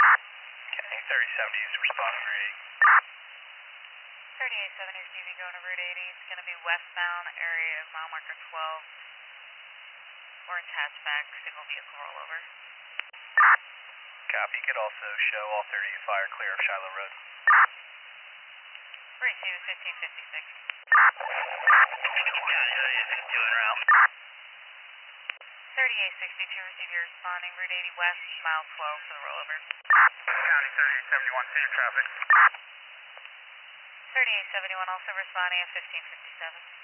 Okay, 3070 is responding Route 3870 is DV going to Route 80. It's going to be westbound area of mile marker 12. Orange hatchback, single vehicle rollover. 80. Copy. You could also show all 30 fire clear of Shiloh Road. 32, 1556. County 3862 en route. 3862, receive your responding Route 80 west, mile 12 for the rollover. County 3871, same traffic. 3871 also responding at 1557.